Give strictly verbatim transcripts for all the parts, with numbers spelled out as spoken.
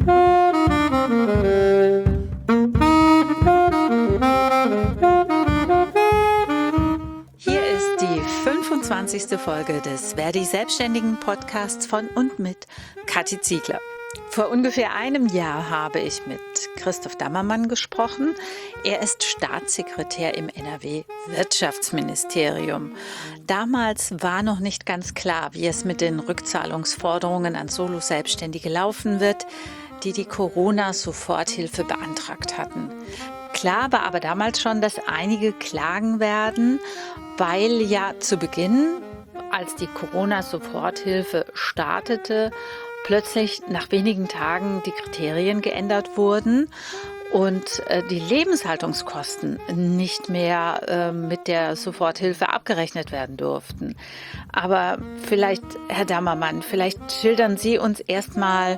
Hier ist die fünfundzwanzigste Folge des Verdi Selbstständigen Podcasts von und mit Kathi Ziegler. Vor ungefähr einem Jahr habe ich mit Christoph Dammermann gesprochen. Er ist Staatssekretär im N R W-Wirtschaftsministerium. Damals war noch nicht ganz klar, wie es mit den Rückzahlungsforderungen an Solo-Selbstständige laufen wird, die die Corona-Soforthilfe beantragt hatten. Klar war aber damals schon, dass einige klagen werden, weil ja zu Beginn, als die Corona-Soforthilfe startete, plötzlich nach wenigen Tagen die Kriterien geändert wurden und äh, die Lebenshaltungskosten nicht mehr äh, mit der Soforthilfe abgerechnet werden durften. Aber vielleicht, Herr Dammermann, vielleicht schildern Sie uns erstmal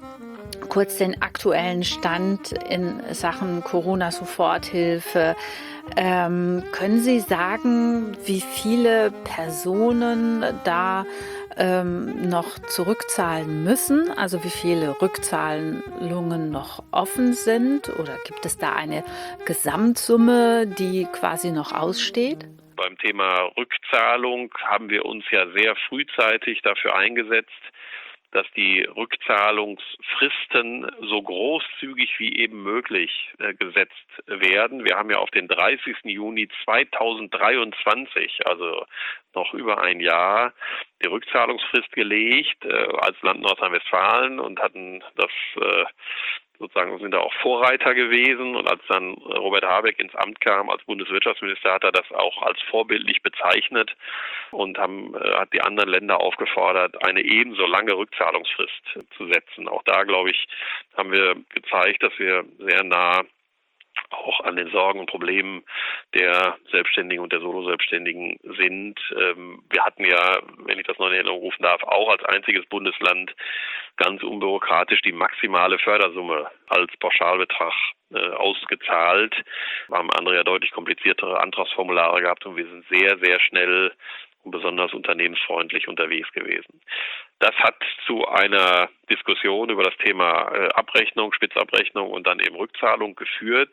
kurz den aktuellen Stand in Sachen Corona-Soforthilfe. Ähm, können Sie sagen, wie viele Personen da ähm, noch zurückzahlen müssen? Also wie viele Rückzahlungen noch offen sind? Oder gibt es da eine Gesamtsumme, die quasi noch aussteht? Beim Thema Rückzahlung haben wir uns ja sehr frühzeitig dafür eingesetzt, dass die Rückzahlungsfristen so großzügig wie eben möglich äh, gesetzt werden. Wir haben ja auf den dreißigsten Juni zweitausenddreiundzwanzig, also noch über ein Jahr, die Rückzahlungsfrist gelegt äh, als Land Nordrhein-Westfalen und hatten das äh, sozusagen, sind da auch Vorreiter gewesen. Und als dann Robert Habeck ins Amt kam als Bundeswirtschaftsminister, hat er das auch als vorbildlich bezeichnet und haben, hat die anderen Länder aufgefordert, eine ebenso lange Rückzahlungsfrist zu setzen. Auch da, glaube ich, haben wir gezeigt, dass wir sehr nah auch an den Sorgen und Problemen der Selbstständigen und der Solo-Selbstständigen sind. Wir hatten ja, wenn ich das noch in Erinnerung rufen darf, auch als einziges Bundesland ganz unbürokratisch die maximale Fördersumme als Pauschalbetrag äh, ausgezahlt. Wir haben andere ja deutlich kompliziertere Antragsformulare gehabt und wir sind sehr, sehr schnell und besonders unternehmensfreundlich unterwegs gewesen. Das hat zu einer Diskussion über das Thema äh, Abrechnung, Spitzabrechnung und dann eben Rückzahlung geführt,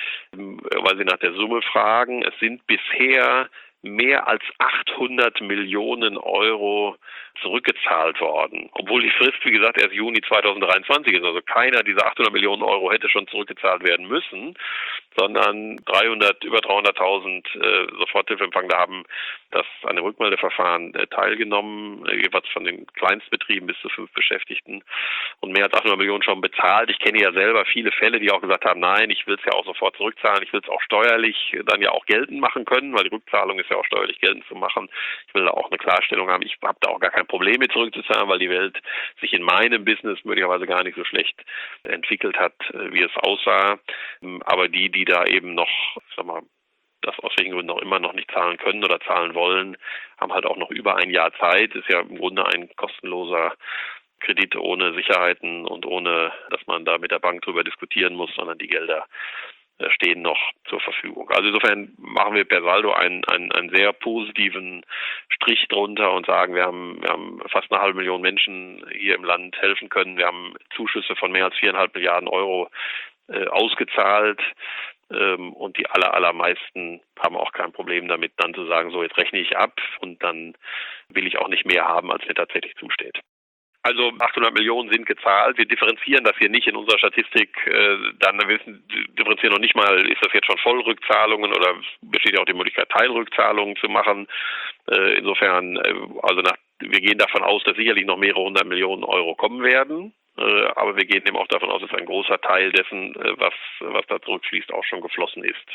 weil Sie nach der Summe fragen. Es sind bisher mehr als achthundert Millionen Euro zurückgezahlt worden. Obwohl die Frist, wie gesagt, erst Juni zweitausenddreiundzwanzig ist. Also keiner dieser achthundert Millionen Euro hätte schon zurückgezahlt werden müssen, sondern dreihundert, über dreihunderttausend äh, Soforthilfeempfänger haben das an dem Rückmeldeverfahren äh, teilgenommen, äh, jeweils von den Kleinstbetrieben bis zu fünf Beschäftigten und mehr als achthundert Millionen schon bezahlt. Ich kenne ja selber viele Fälle, die auch gesagt haben, nein, ich will es ja auch sofort zurückzahlen, ich will es auch steuerlich dann ja auch geltend machen können, weil die Rückzahlung ist ja auch steuerlich geltend zu machen. Ich will da auch eine Klarstellung haben. Ich habe da auch gar kein Problem mit zurückzuzahlen, weil die Welt sich in meinem Business möglicherweise gar nicht so schlecht entwickelt hat, wie es aussah. Aber die, die da eben noch, ich sag mal, das aus welchen Gründen auch immer noch nicht zahlen können oder zahlen wollen, haben halt auch noch über ein Jahr Zeit. Ist ja im Grunde ein kostenloser Kredit ohne Sicherheiten und ohne, dass man da mit der Bank drüber diskutieren muss, sondern die Gelder stehen noch zur Verfügung. Also insofern machen wir per Saldo einen, einen, einen sehr positiven Strich drunter und sagen, wir haben, wir haben fast eine halbe Million Menschen hier im Land helfen können. Wir haben Zuschüsse von mehr als viereinhalb Milliarden Euro äh, ausgezahlt ähm, und die aller, allermeisten haben auch kein Problem damit, dann zu sagen, so jetzt rechne ich ab und dann will ich auch nicht mehr haben, als mir tatsächlich zusteht. Also achthundert Millionen sind gezahlt. Wir differenzieren das hier nicht in unserer Statistik. Äh, dann wir wissen, differenzieren noch nicht mal, ist das jetzt schon Vollrückzahlungen oder besteht ja auch die Möglichkeit, Teilrückzahlungen zu machen. Äh, insofern, äh, also nach, wir gehen davon aus, dass sicherlich noch mehrere hundert Millionen Euro kommen werden. Äh, aber wir gehen eben auch davon aus, dass ein großer Teil dessen, äh, was, was da zurückfließt, auch schon geflossen ist.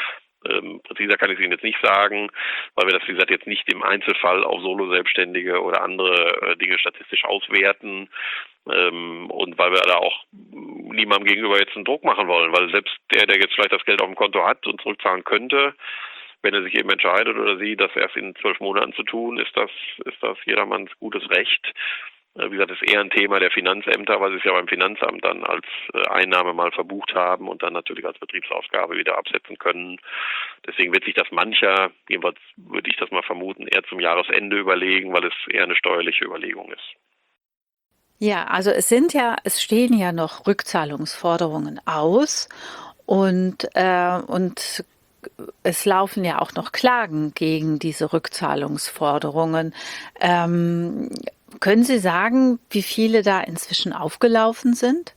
Ähm, präziser kann ich Ihnen jetzt nicht sagen, weil wir das, wie gesagt, jetzt nicht im Einzelfall auf Solo-Selbstständige oder andere äh, Dinge statistisch auswerten ähm, und weil wir da auch niemandem gegenüber jetzt einen Druck machen wollen, weil selbst der, der jetzt vielleicht das Geld auf dem Konto hat und zurückzahlen könnte, wenn er sich eben entscheidet oder sie, das erst in zwölf Monaten zu tun, ist das, ist das jedermanns gutes Recht. Wie gesagt, das ist eher ein Thema der Finanzämter, weil sie es ja beim Finanzamt dann als Einnahme mal verbucht haben und dann natürlich als Betriebsausgabe wieder absetzen können. Deswegen wird sich das mancher, jedenfalls würde ich das mal vermuten, eher zum Jahresende überlegen, weil es eher eine steuerliche Überlegung ist. Ja, also es sind ja, es stehen ja noch Rückzahlungsforderungen aus und, äh, und es laufen ja auch noch Klagen gegen diese Rückzahlungsforderungen. Ähm, können Sie sagen, wie viele da inzwischen aufgelaufen sind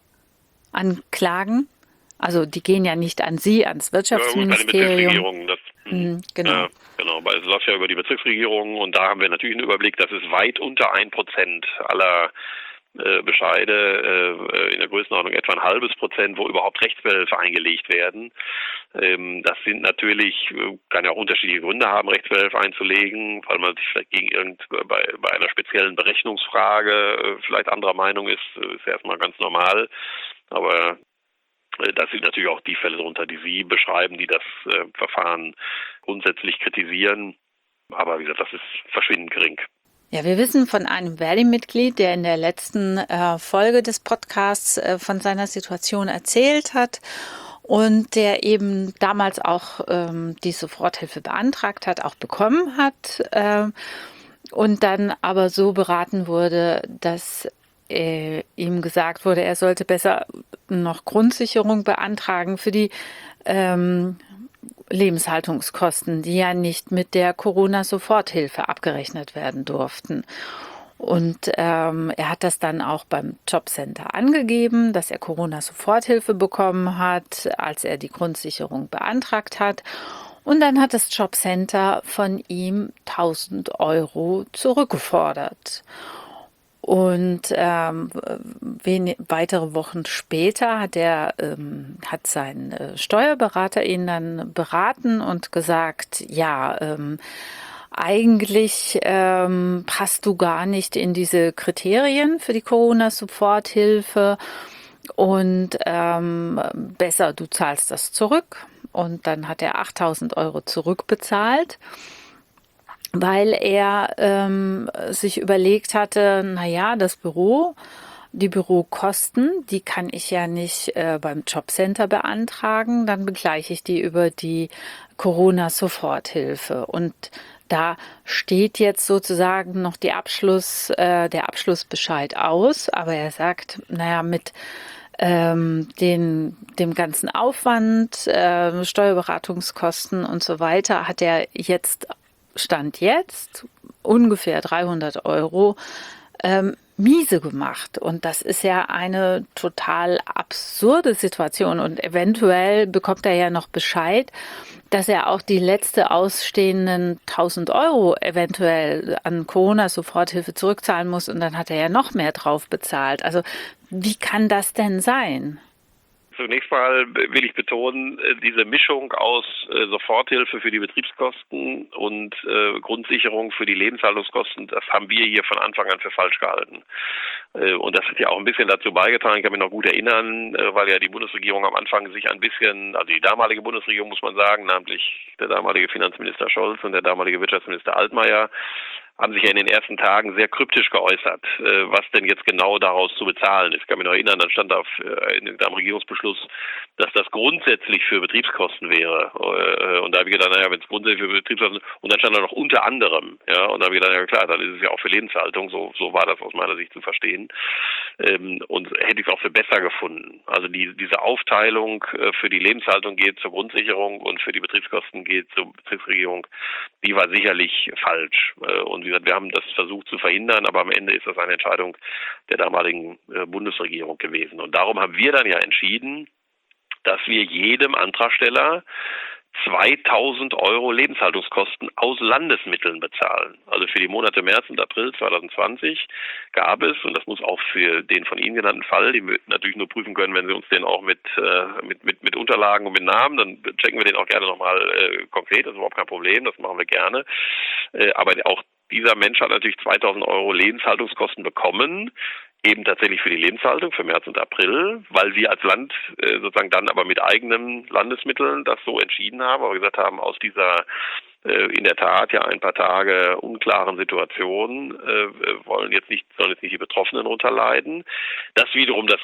an Klagen? Also die gehen ja nicht an Sie, ans Ja, gut, bei den Wirtschaftsministerium. Bezirksregierungen, das, hm, Hm, genau. ja, genau, weil es läuft ja über die Bezirksregierungen und da haben wir natürlich einen Überblick, das ist weit unter ein Prozent aller äh, Bescheide, äh, in der Größenordnung etwa ein halbes Prozent, wo überhaupt Rechtsbehelfe eingelegt werden. Ähm, das sind natürlich, äh, kann ja auch unterschiedliche Gründe haben, Rechtsbehelfe einzulegen, weil man sich vielleicht gegen irgend bei, bei einer speziellen Berechnungsfrage äh, vielleicht anderer Meinung ist, äh, ist ja erstmal ganz normal. Aber äh, das sind natürlich auch die Fälle darunter, die Sie beschreiben, die das äh, Verfahren grundsätzlich kritisieren. Aber wie gesagt, das ist verschwindend gering. Ja, wir wissen von einem Verdi-Mitglied, der in der letzten äh, Folge des Podcasts äh, von seiner Situation erzählt hat und der eben damals auch ähm, die Soforthilfe beantragt hat, auch bekommen hat äh, und dann aber so beraten wurde, dass äh, ihm gesagt wurde, er sollte besser noch Grundsicherung beantragen für die ähm, Lebenshaltungskosten, die ja nicht mit der Corona-Soforthilfe abgerechnet werden durften. Und ähm, er hat das dann auch beim Jobcenter angegeben, dass er Corona-Soforthilfe bekommen hat, als er die Grundsicherung beantragt hat. Und dann hat das Jobcenter von ihm tausend Euro zurückgefordert. Und ähm, wenig, weitere Wochen später hat er ähm, hat sein äh, Steuerberater ihn dann beraten und gesagt, ja, ähm, eigentlich ähm, passt du gar nicht in diese Kriterien für die Corona-Soforthilfe und ähm, besser, du zahlst das zurück. Und dann hat er achttausend Euro zurückbezahlt, weil er ähm, sich überlegt hatte, naja, das Büro, die Bürokosten, die kann ich ja nicht äh, beim Jobcenter beantragen, dann begleiche ich die über die Corona-Soforthilfe. Und da steht jetzt sozusagen noch die Abschluss, äh, der Abschlussbescheid aus, aber er sagt, naja, mit ähm, den, dem ganzen Aufwand, äh, Steuerberatungskosten und so weiter, hat er jetzt Stand jetzt ungefähr dreihundert Euro ähm, miese gemacht. Und das ist ja eine total absurde Situation. Und eventuell bekommt er ja noch Bescheid, dass er auch die letzte ausstehenden tausend Euro eventuell an Corona-Soforthilfe zurückzahlen muss. Und dann hat er ja noch mehr drauf bezahlt. Also wie kann das denn sein? Zunächst mal will ich betonen, diese Mischung aus Soforthilfe für die Betriebskosten und Grundsicherung für die Lebenshaltungskosten, das haben wir hier von Anfang an für falsch gehalten. Und das hat ja auch ein bisschen dazu beigetragen, ich kann mich noch gut erinnern, weil ja die Bundesregierung am Anfang sich ein bisschen, also die damalige Bundesregierung muss man sagen, namentlich der damalige Finanzminister Scholz und der damalige Wirtschaftsminister Altmaier, haben sich ja in den ersten Tagen sehr kryptisch geäußert, was denn jetzt genau daraus zu bezahlen ist. Ich kann mich noch erinnern, dann stand auf in dem Regierungsbeschluss, dass das grundsätzlich für Betriebskosten wäre. Und da habe ich gedacht, naja, wenn es grundsätzlich für Betriebskosten, und dann stand da noch unter anderem, ja, und da habe ich gedacht, ja klar, dann ist es ja auch für Lebenshaltung, so, so war das aus meiner Sicht zu verstehen. Und hätte ich es auch für besser gefunden. Also die, diese Aufteilung für die Lebenshaltung geht zur Grundsicherung und für die Betriebskosten geht zur Betriebsregierung, die war sicherlich falsch. Und wie gesagt, wir haben das versucht zu verhindern, aber am Ende ist das eine Entscheidung der damaligen Bundesregierung gewesen. Und darum haben wir dann ja entschieden, dass wir jedem Antragsteller zweitausend Euro Lebenshaltungskosten aus Landesmitteln bezahlen. Also für die Monate März und April zwanzig zwanzig gab es, und das muss auch für den von Ihnen genannten Fall, den wir natürlich nur prüfen können, wenn Sie uns den auch mit, äh, mit, mit, mit Unterlagen und mit Namen, dann checken wir den auch gerne nochmal äh, konkret, das ist überhaupt kein Problem, das machen wir gerne. Äh, aber auch dieser Mensch hat natürlich zweitausend Euro Lebenshaltungskosten bekommen, eben tatsächlich für die Lebenshaltung für März und April, weil wir als Land äh, sozusagen dann aber mit eigenen Landesmitteln das so entschieden haben, aber gesagt haben, aus dieser äh, in der Tat ja ein paar Tage unklaren Situation äh, wollen jetzt nicht, sollen jetzt nicht die Betroffenen runterleiden. Das wiederum das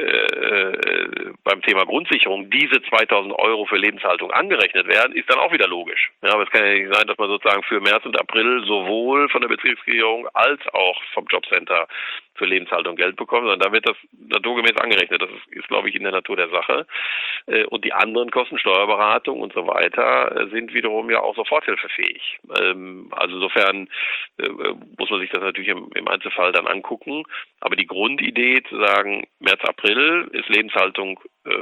äh, beim Thema Grundsicherung diese zweitausend Euro für Lebenshaltung angerechnet werden, ist dann auch wieder logisch. Ja, aber es kann ja nicht sein, dass man sozusagen für März und April sowohl von der Betriebsregierung als auch vom Jobcenter für Lebenshaltung Geld bekommen, sondern da wird das naturgemäß angerechnet. Das ist, ist glaube ich, in der Natur der Sache. Und die anderen Kosten, Steuerberatung und so weiter, sind wiederum ja auch soforthilfefähig. Also insofern muss man sich das natürlich im, im Einzelfall dann angucken. Aber die Grundidee zu sagen, März, April ist Lebenshaltung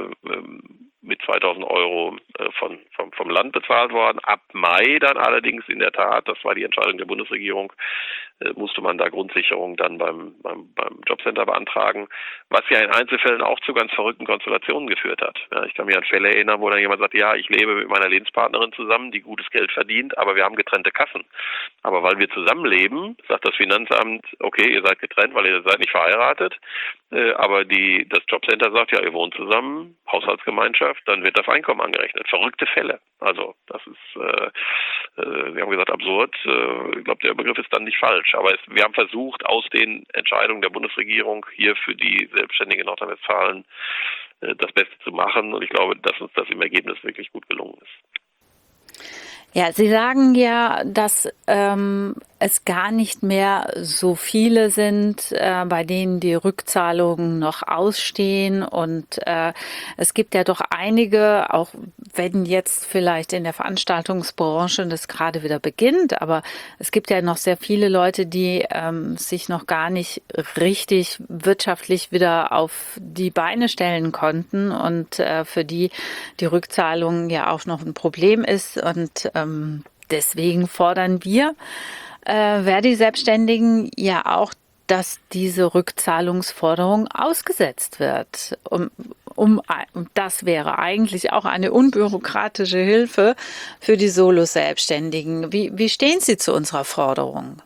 mit zweitausend Euro von, vom, vom Land bezahlt worden. Ab Mai dann allerdings in der Tat, das war die Entscheidung der Bundesregierung, musste man da Grundsicherung dann beim, beim, beim Jobcenter beantragen, was ja in Einzelfällen auch zu ganz verrückten Konstellationen geführt hat. Ja, ich kann mich an Fälle erinnern, wo dann jemand sagt, ja, ich lebe mit meiner Lebenspartnerin zusammen, die gutes Geld verdient, aber wir haben getrennte Kassen. Aber weil wir zusammenleben, sagt das Finanzamt, okay, ihr seid getrennt, weil ihr seid nicht verheiratet, aber die, das Jobcenter sagt, ja, ihr wohnt zusammen, Haushaltsgemeinschaft, dann wird das Einkommen angerechnet. Verrückte Fälle. Also das ist, äh, äh, wir haben gesagt, absurd. Äh, ich glaube, der Begriff ist dann nicht falsch. Aber es, wir haben versucht, aus den Entscheidungen der Bundesregierung hier für die Selbstständigen in Nordrhein-Westfalen äh, das Beste zu machen. Und ich glaube, dass uns das im Ergebnis wirklich gut gelungen ist. Ja, Sie sagen ja, dass ähm, es gar nicht mehr so viele sind, äh, bei denen die Rückzahlungen noch ausstehen. Und äh, es gibt ja doch einige, auch wenn jetzt vielleicht in der Veranstaltungsbranche das gerade wieder beginnt, aber es gibt ja noch sehr viele Leute, die ähm, sich noch gar nicht richtig wirtschaftlich wieder auf die Beine stellen konnten und äh, für die die Rückzahlung ja auch noch ein Problem ist. Und ähm, deswegen fordern wir äh, Verdi-Selbstständigen ja auch, dass diese Rückzahlungsforderung ausgesetzt wird. Um, um, das wäre eigentlich auch eine unbürokratische Hilfe für die Solo-Selbstständigen. Wie, wie stehen Sie zu unserer Forderung?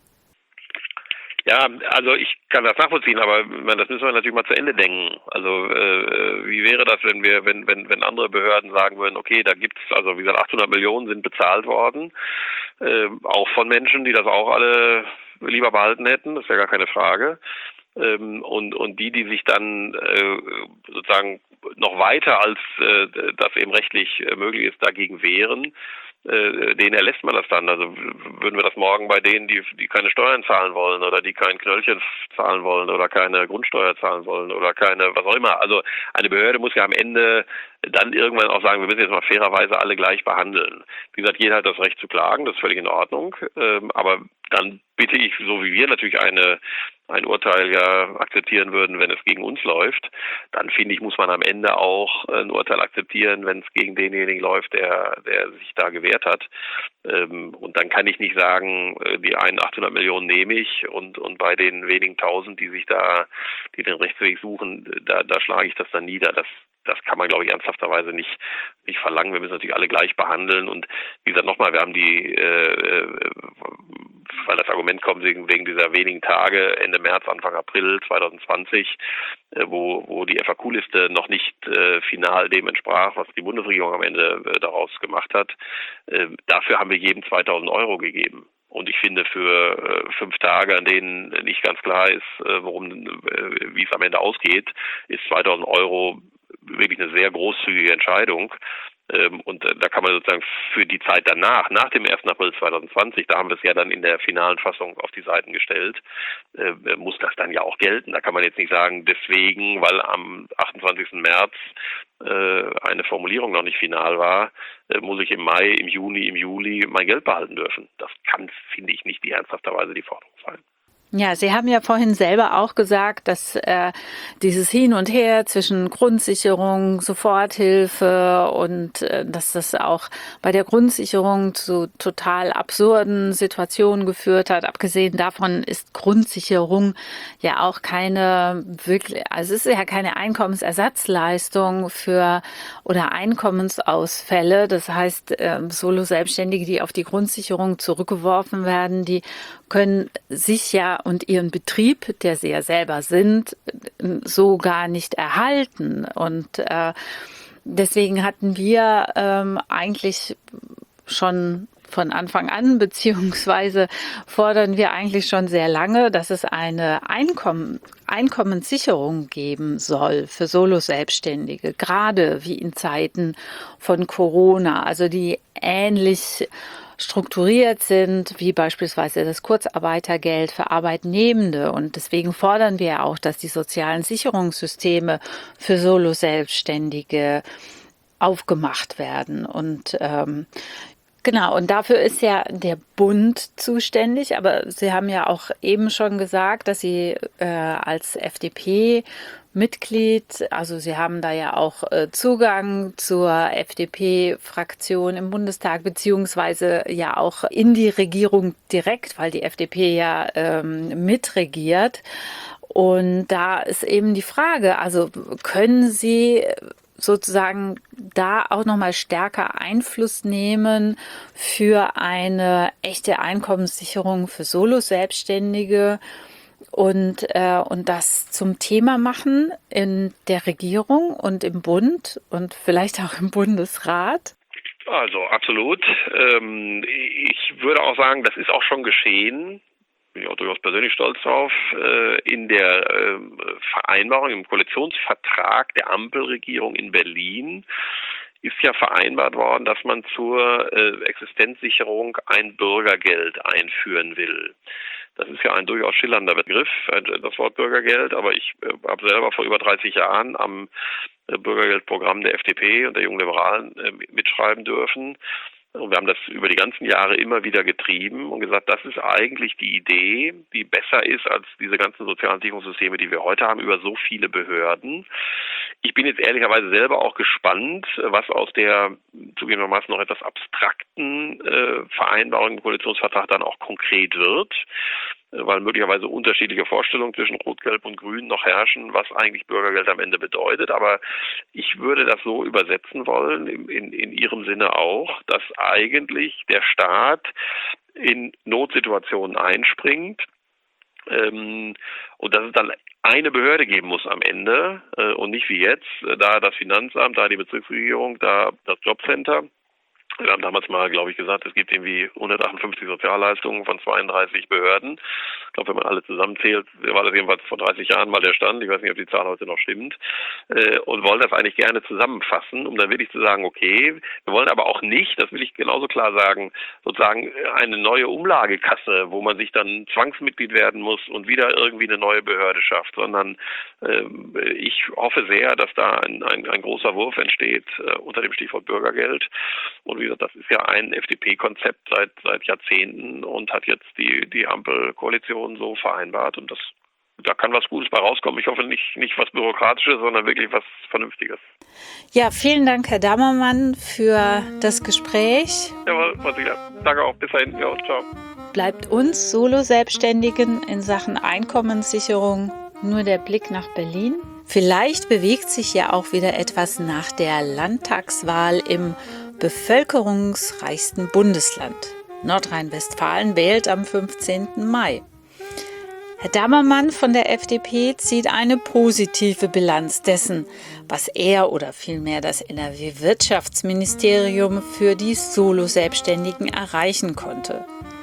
Ja, also ich kann das nachvollziehen, aber das müssen wir natürlich mal zu Ende denken. Also äh, wie wäre das, wenn wir, wenn wenn wenn andere Behörden sagen würden, okay, da gibt's also wie gesagt achthundert Millionen sind bezahlt worden, äh, auch von Menschen, die das auch alle lieber behalten hätten, das wäre gar keine Frage. Ähm, und und die, die sich dann äh, sozusagen noch weiter als äh, das eben rechtlich äh, möglich ist, dagegen wehren, äh, denen erlässt man das dann. Also würden wir das morgen bei denen, die die keine Steuern zahlen wollen oder die kein Knöllchen zahlen wollen oder keine Grundsteuer zahlen wollen oder keine, was auch immer. Also eine Behörde muss ja am Ende dann irgendwann auch sagen, wir müssen jetzt mal fairerweise alle gleich behandeln. Wie gesagt, jeder hat das Recht zu klagen, das ist völlig in Ordnung. Ähm, aber dann bitte ich, so wie wir natürlich eine ein Urteil ja akzeptieren würden, wenn es gegen uns läuft, dann finde ich, muss man am Ende auch ein Urteil akzeptieren, wenn es gegen denjenigen läuft, der der sich da gewehrt hat. Ähm, und dann kann ich nicht sagen, die einen achthundert Millionen nehme ich und und bei den wenigen Tausend, die sich da, die den Rechtsweg suchen, da da schlage ich das dann nieder. Das Das kann man, glaube ich, ernsthafterweise nicht nicht verlangen. Wir müssen natürlich alle gleich behandeln. Und wie gesagt, nochmal, wir haben die, äh, weil das Argument kommt wegen, wegen dieser wenigen Tage, Ende März, Anfang April zwanzig zwanzig, äh, wo wo die F A Q-Liste noch nicht äh, final dem entsprach, was die Bundesregierung am Ende äh, daraus gemacht hat. Äh, dafür haben wir jedem zweitausend Euro gegeben. Und ich finde, für äh, fünf Tage, an denen nicht ganz klar ist, äh, worum, äh, wie es am Ende ausgeht, ist zweitausend Euro wirklich eine sehr großzügige Entscheidung. Ähm, und äh, da kann man sozusagen für die Zeit danach, nach dem ersten April zwanzig zwanzig, da haben wir es ja dann in der finalen Fassung auf die Seiten gestellt, äh, muss das dann ja auch gelten. Da kann man jetzt nicht sagen, deswegen, weil am achtundzwanzigsten März äh, eine Formulierung noch nicht final war, äh, muss ich im Mai, im Juni, im Juli mein Geld behalten dürfen. Das kann, finde ich, nicht die ernsthafterweise die Forderung sein. Ja, Sie haben ja vorhin selber auch gesagt, dass äh, dieses Hin und Her zwischen Grundsicherung, Soforthilfe und äh, dass das auch bei der Grundsicherung zu total absurden Situationen geführt hat. Abgesehen davon ist Grundsicherung ja auch keine wirklich, also es ist ja keine Einkommensersatzleistung für oder Einkommensausfälle. Das heißt, äh, Solo-Selbstständige, die auf die Grundsicherung zurückgeworfen werden, die können sich ja und ihren Betrieb, der sie ja selber sind, so gar nicht erhalten. Und äh, deswegen hatten wir ähm, eigentlich schon von Anfang an, beziehungsweise fordern wir eigentlich schon sehr lange, dass es eine Einkommen, Einkommenssicherung geben soll für Solo-Selbstständige, gerade wie in Zeiten von Corona, also die ähnlich strukturiert sind, wie beispielsweise das Kurzarbeitergeld für Arbeitnehmende. Und deswegen fordern wir auch, dass die sozialen Sicherungssysteme für Solo-Selbstständige aufgemacht werden. Und ähm, genau, und dafür ist ja der Bund zuständig, aber Sie haben ja auch eben schon gesagt, dass Sie äh, als F D P-Mitglied, also Sie haben da ja auch äh, Zugang zur F D P-Fraktion im Bundestag, beziehungsweise ja auch in die Regierung direkt, weil die F D P ja ähm, mitregiert. Und da ist eben die Frage, also können Sie sozusagen da auch nochmal stärker Einfluss nehmen für eine echte Einkommenssicherung für Solo-Selbstständige und, äh, und das zum Thema machen in der Regierung und im Bund und vielleicht auch im Bundesrat? Also absolut. Ähm, ich würde auch sagen, das ist auch schon geschehen. Bin ich auch durchaus persönlich stolz drauf, in der Vereinbarung, im Koalitionsvertrag der Ampelregierung in Berlin ist ja vereinbart worden, dass man zur Existenzsicherung ein Bürgergeld einführen will. Das ist ja ein durchaus schillernder Begriff, das Wort Bürgergeld, aber ich habe selber vor über dreißig Jahren am Bürgergeldprogramm der F D P und der Jungen Liberalen mitschreiben dürfen. Und wir haben das über die ganzen Jahre immer wieder getrieben und gesagt, das ist eigentlich die Idee, die besser ist als diese ganzen sozialen Sicherungssysteme, die wir heute haben, über so viele Behörden. Ich bin jetzt ehrlicherweise selber auch gespannt, was aus der zugegebenermaßen noch etwas abstrakten äh, Vereinbarung im Koalitionsvertrag dann auch konkret wird, weil möglicherweise unterschiedliche Vorstellungen zwischen Rot, Gelb und Grün noch herrschen, was eigentlich Bürgergeld am Ende bedeutet. Aber ich würde das so übersetzen wollen, in, in, in Ihrem Sinne auch, dass eigentlich der Staat in Notsituationen einspringt ähm, und dass es dann eine Behörde geben muss am Ende äh, und nicht wie jetzt, äh, da das Finanzamt, da die Bezirksregierung, da das Jobcenter. Wir haben damals mal, glaube ich, gesagt, es gibt irgendwie hundertachtundfünfzig Sozialleistungen von zweiunddreißig Behörden. Ich glaube, wenn man alle zusammenzählt, war das jedenfalls vor dreißig Jahren mal der Stand. Ich weiß nicht, ob die Zahl heute noch stimmt. Und wollen das eigentlich gerne zusammenfassen, um dann wirklich zu sagen, okay, wir wollen aber auch nicht, das will ich genauso klar sagen, sozusagen eine neue Umlagekasse, wo man sich dann Zwangsmitglied werden muss und wieder irgendwie eine neue Behörde schafft, sondern äh, ich hoffe sehr, dass da ein, ein, ein großer Wurf entsteht äh, unter dem Stichwort Bürgergeld. Und wie gesagt, das ist ja ein F D P-Konzept seit seit Jahrzehnten und hat jetzt die die Ampelkoalition so vereinbart und das da kann was Gutes bei rauskommen. Ich hoffe nicht nicht was Bürokratisches, sondern wirklich was Vernünftiges. Ja, vielen Dank, Herr Dammermann, für das Gespräch. Jawohl, Frau Ziegler. Danke auch. Bis dahin. Ja, ciao. Bleibt uns Solo-Selbstständigen in Sachen Einkommenssicherung nur der Blick nach Berlin? Vielleicht bewegt sich ja auch wieder etwas nach der Landtagswahl im bevölkerungsreichsten Bundesland. Nordrhein-Westfalen wählt am fünfzehnten Mai. Herr Dammermann von der F D P zieht eine positive Bilanz dessen, was er oder vielmehr das N R W-Wirtschaftsministerium für die Solo-Selbstständigen erreichen konnte.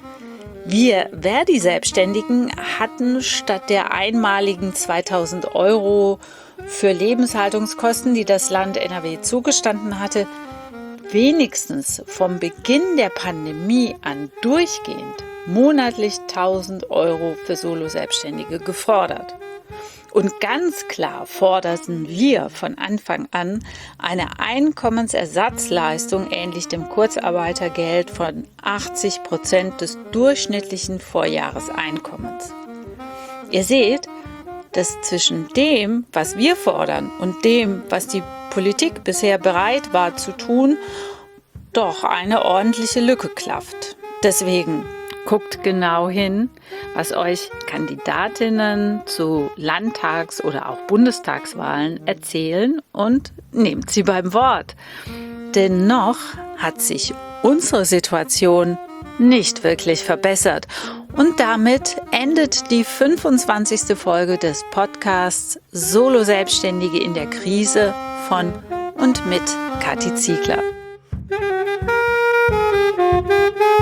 Wir Verdi-Selbstständigen hatten statt der einmaligen zweitausend Euro für Lebenshaltungskosten, die das Land N R W zugestanden hatte, wenigstens vom Beginn der Pandemie an durchgehend monatlich tausend Euro für Solo-Selbstständige gefordert. Und ganz klar forderten wir von Anfang an eine Einkommensersatzleistung ähnlich dem Kurzarbeitergeld von achtzig Prozent des durchschnittlichen Vorjahreseinkommens. Ihr seht, dass zwischen dem, was wir fordern und dem, was die Politik bisher bereit war zu tun, doch eine ordentliche Lücke klafft. Deswegen guckt genau hin, was euch Kandidatinnen zu Landtags- oder auch Bundestagswahlen erzählen und nehmt sie beim Wort. Denn noch hat sich unsere Situation nicht wirklich verbessert. Und damit endet die fünfundzwanzigste Folge des Podcasts Solo-Selbstständige in der Krise von und mit Kathi Ziegler.